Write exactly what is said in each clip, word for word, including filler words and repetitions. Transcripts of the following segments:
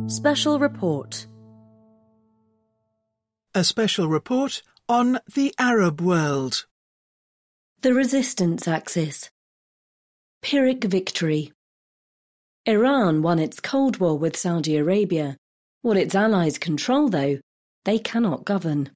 Special Report. A special report on the Arab world. The Resistance Axis. Pyrrhic victory. Iran won its Cold War with Saudi Arabia. What its allies control, though, they cannot govern.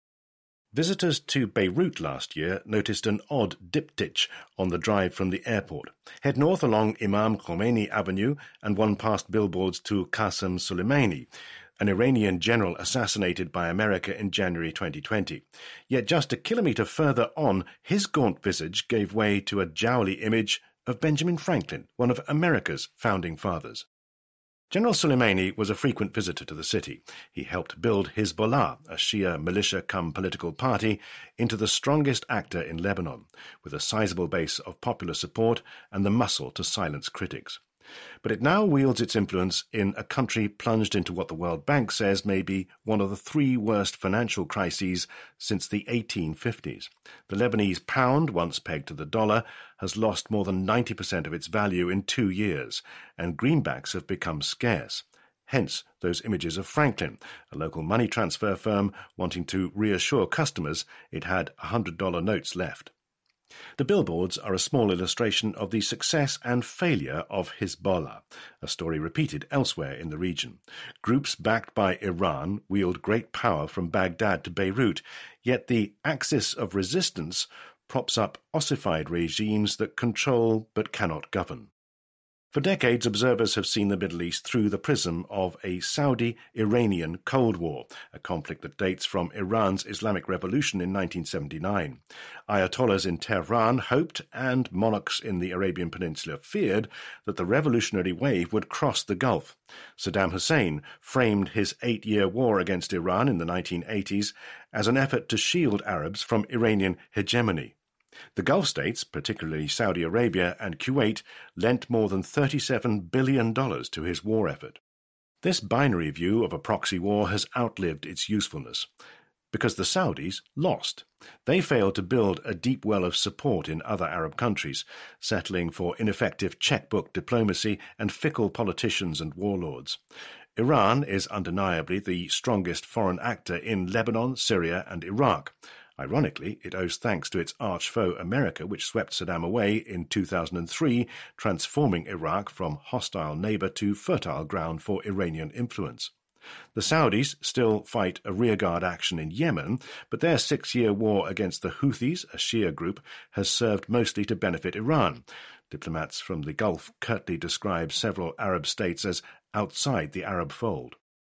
Visitors to Beirut last year noticed an odd diptych on the drive from the airport. Head north along Imam Khomeini Avenue and one past billboards to Qasem Soleimani, an Iranian general assassinated by America in January twenty twenty. Yet just a kilometre further on, his gaunt visage gave way to a jowly image of Benjamin Franklin, one of America's founding fathers. General Soleimani was a frequent visitor to the city. He helped build Hezbollah, a Shia militia-cum-political party, into the strongest actor in Lebanon, with a sizable base of popular support and the muscle to silence critics. But it now wields its influence in a country plunged into what the World Bank says may be one of the three worst financial crises since the eighteen fifties. The Lebanese pound, once pegged to the dollar, has lost more than ninety percent of its value in two years, and greenbacks have become scarce. Hence those images of Franklin, a local money transfer firm wanting to reassure customers it had one hundred dollar notes left. The billboards are a small illustration of the success and failure of Hezbollah, a story repeated elsewhere in the region. Groups backed by Iran wield great power from Baghdad to Beirut, yet the axis of resistance props up ossified regimes that control but cannot govern. For decades, observers have seen the Middle East through the prism of a Saudi-Iranian Cold War, a conflict that dates from Iran's Islamic Revolution in nineteen seventy-nine. Ayatollahs in Tehran hoped, and monarchs in the Arabian Peninsula feared, that the revolutionary wave would cross the Gulf. Saddam Hussein framed his eight-year war against Iran in the nineteen eighties as an effort to shield Arabs from Iranian hegemony. The Gulf states, particularly Saudi Arabia and Kuwait, lent more than thirty-seven billion dollars to his war effort. This binary view of a proxy war has outlived its usefulness, because the Saudis lost. They failed to build a deep well of support in other Arab countries, settling for ineffective checkbook diplomacy and fickle politicians and warlords. Iran is undeniably the strongest foreign actor in Lebanon, Syria and Iraq. Ironically, it owes thanks to its arch-foe America, which swept Saddam away in two thousand three, transforming Iraq from hostile neighbour to fertile ground for Iranian influence. The Saudis still fight a rearguard action in Yemen, but their six-year war against the Houthis, a Shia group, has served mostly to benefit Iran. Diplomats from the Gulf curtly describe several Arab states as outside the Arab fold.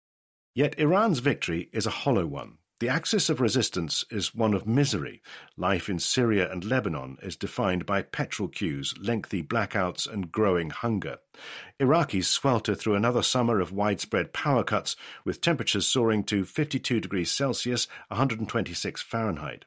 Yet Iran's victory is a hollow one. The axis of resistance is one of misery. Life in Syria and Lebanon is defined by petrol queues, lengthy blackouts and growing hunger. Iraqis swelter through another summer of widespread power cuts, with temperatures soaring to fifty-two degrees Celsius, one hundred twenty-six Fahrenheit.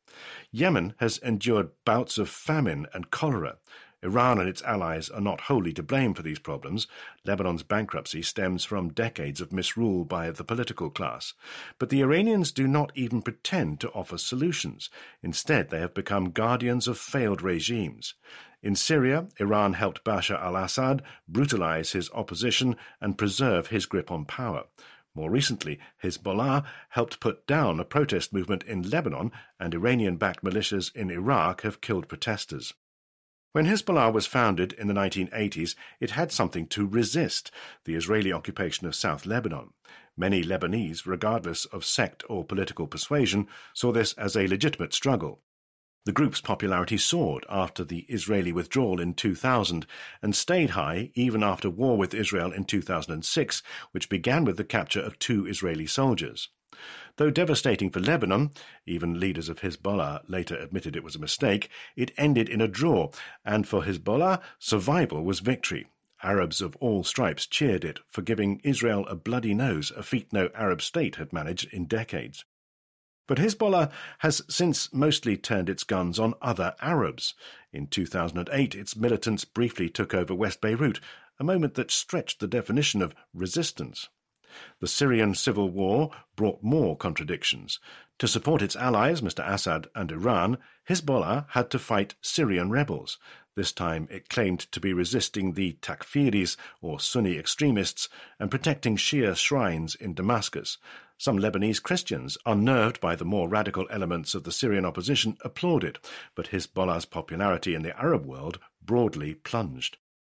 Yemen has endured bouts of famine and cholera. Iran and its allies are not wholly to blame for these problems. Lebanon's bankruptcy stems from decades of misrule by the political class. But the Iranians do not even pretend to offer solutions. Instead, they have become guardians of failed regimes. In Syria, Iran helped Bashar al-Assad brutalize his opposition and preserve his grip on power. More recently, Hezbollah helped put down a protest movement in Lebanon, and Iranian-backed militias in Iraq have killed protesters. When Hezbollah was founded in the nineteen eighties, it had something to resist, the Israeli occupation of South Lebanon. Many Lebanese, regardless of sect or political persuasion, saw this as a legitimate struggle. The group's popularity soared after the Israeli withdrawal in two thousand and stayed high even after war with Israel in two thousand six, which began with the capture of two Israeli soldiers. Though devastating for Lebanon, even leaders of Hezbollah later admitted it was a mistake, it ended in a draw, and for Hezbollah, survival was victory. Arabs of all stripes cheered it for giving Israel a bloody nose, a feat no Arab state had managed in decades. But Hezbollah has since mostly turned its guns on other Arabs. In two thousand eight, its militants briefly took over West Beirut, a moment that stretched the definition of resistance. The Syrian civil war brought more contradictions. To support its allies, Mister Assad and Iran, Hezbollah had to fight Syrian rebels. This time it claimed to be resisting the Takfiris, or Sunni extremists, and protecting Shia shrines in Damascus. Some Lebanese Christians, unnerved by the more radical elements of the Syrian opposition, applauded, but Hezbollah's popularity in the Arab world broadly plunged.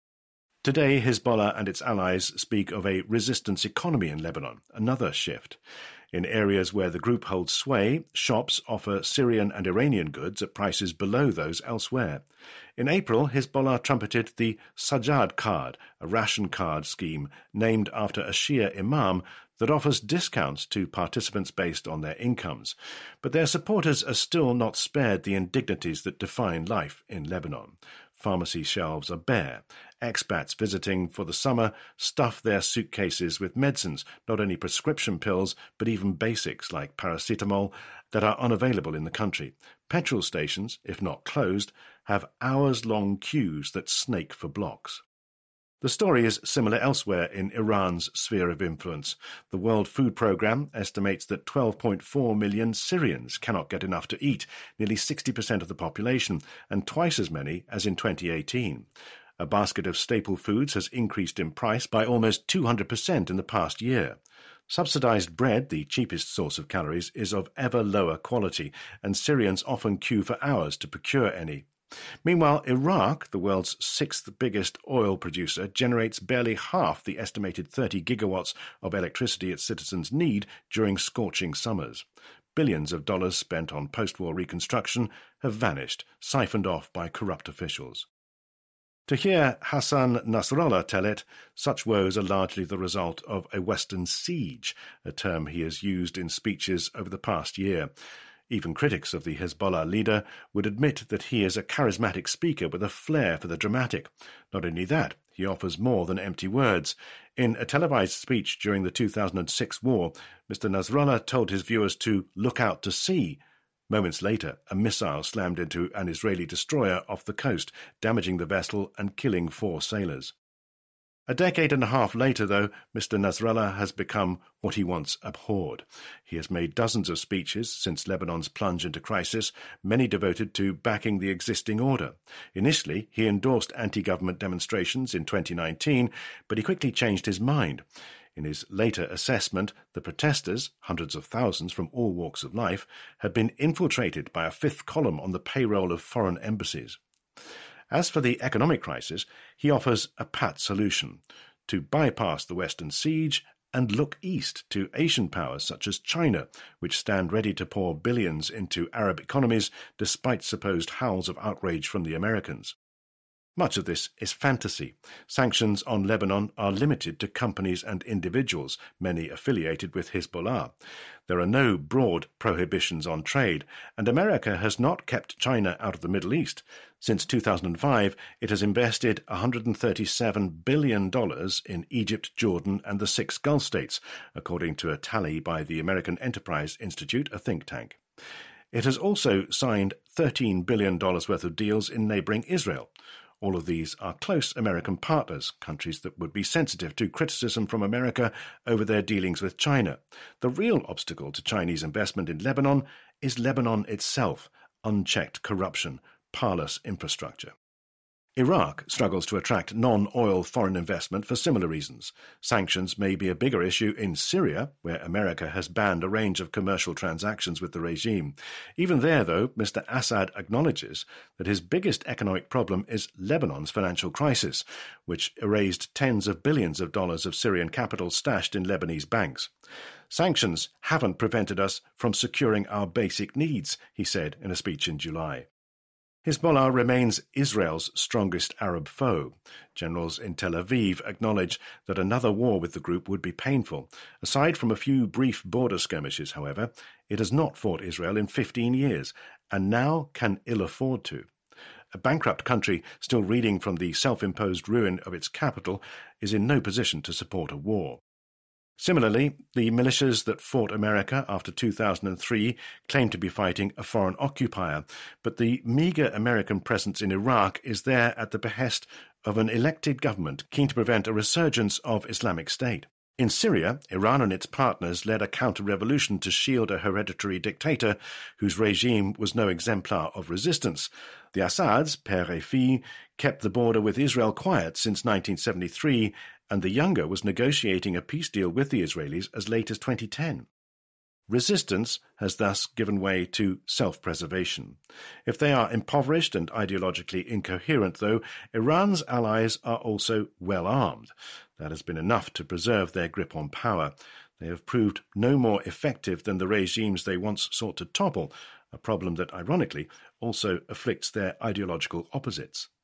Today, Hezbollah and its allies speak of a resistance economy in Lebanon, another shift. In areas where the group holds sway, shops offer Syrian and Iranian goods at prices below those elsewhere. In April, Hezbollah trumpeted the Sajjad card, a ration card scheme named after a Shia imam that offers discounts to participants based on their incomes. But their supporters are still not spared the indignities that define life in Lebanon. Pharmacy shelves are bare. Expats visiting for the summer stuff their suitcases with medicines, not only prescription pills, but even basics like paracetamol, that are unavailable in the country. Petrol stations, if not closed, have hours-long queues that snake for blocks. The story is similar elsewhere in Iran's sphere of influence. The World Food Programme estimates that twelve point four million Syrians cannot get enough to eat, nearly sixty percent of the population, and twice as many as in twenty eighteen. A basket of staple foods has increased in price by almost two hundred percent in the past year. Subsidized bread, the cheapest source of calories, is of ever lower quality, and Syrians often queue for hours to procure any. Meanwhile, Iraq, the world's sixth biggest oil producer, generates barely half the estimated thirty gigawatts of electricity its citizens need during scorching summers. Billions of dollars spent on post-war reconstruction have vanished, siphoned off by corrupt officials. To hear Hassan Nasrallah tell it, such woes are largely the result of a Western siege, a term he has used in speeches over the past year. Even critics of the Hezbollah leader would admit that he is a charismatic speaker with a flair for the dramatic. Not only that, he offers more than empty words. In a televised speech during the two thousand six war, Mister Nasrallah told his viewers to look out to sea. Moments later, a missile slammed into an Israeli destroyer off the coast, damaging the vessel and killing four sailors. A decade and a half later, though, Mister Nasrallah has become what he once abhorred. He has made dozens of speeches since Lebanon's plunge into crisis, many devoted to backing the existing order. Initially, he endorsed anti-government demonstrations in twenty nineteen, but he quickly changed his mind. In his later assessment, the protesters, hundreds of thousands from all walks of life, had been infiltrated by a fifth column on the payroll of foreign embassies. As for the economic crisis, he offers a pat solution: to bypass the Western siege and look east to Asian powers such as China, which stand ready to pour billions into Arab economies despite supposed howls of outrage from the Americans. Much of this is fantasy. Sanctions on Lebanon are limited to companies and individuals, many affiliated with Hezbollah. There are no broad prohibitions on trade, and America has not kept China out of the Middle East. Since two thousand five, it has invested one hundred thirty-seven billion dollars in Egypt, Jordan, and the six Gulf states, according to a tally by the American Enterprise Institute, a think tank. It has also signed thirteen billion dollars worth of deals in neighbouring Israel. All of these are close American partners, countries that would be sensitive to criticism from America over their dealings with China. The real obstacle to Chinese investment in Lebanon is Lebanon itself: unchecked corruption, parlous infrastructure. Iraq struggles to attract non-oil foreign investment for similar reasons. Sanctions may be a bigger issue in Syria, where America has banned a range of commercial transactions with the regime. Even there, though, Mister Assad acknowledges that his biggest economic problem is Lebanon's financial crisis, which erased tens of billions of dollars of Syrian capital stashed in Lebanese banks. Sanctions haven't prevented us from securing our basic needs, he said in a speech in July. Hezbollah remains Israel's strongest Arab foe. Generals in Tel Aviv acknowledge that another war with the group would be painful. Aside from a few brief border skirmishes, however, it has not fought Israel in fifteen years, and now can ill afford to. A bankrupt country still reeling from the self-imposed ruin of its capital is in no position to support a war. Similarly, the militias that fought America after two thousand three claim to be fighting a foreign occupier, but the meagre American presence in Iraq is there at the behest of an elected government keen to prevent a resurgence of Islamic State. In Syria, Iran and its partners led a counter-revolution to shield a hereditary dictator whose regime was no exemplar of resistance. The Assads, père et fille, kept the border with Israel quiet since nineteen seventy-three, and the younger was negotiating a peace deal with the Israelis as late as twenty ten. Resistance has thus given way to self-preservation. If they are impoverished and ideologically incoherent, though, Iran's allies are also well armed. That has been enough to preserve their grip on power. They have proved no more effective than the regimes they once sought to topple, a problem that, ironically, also afflicts their ideological opposites.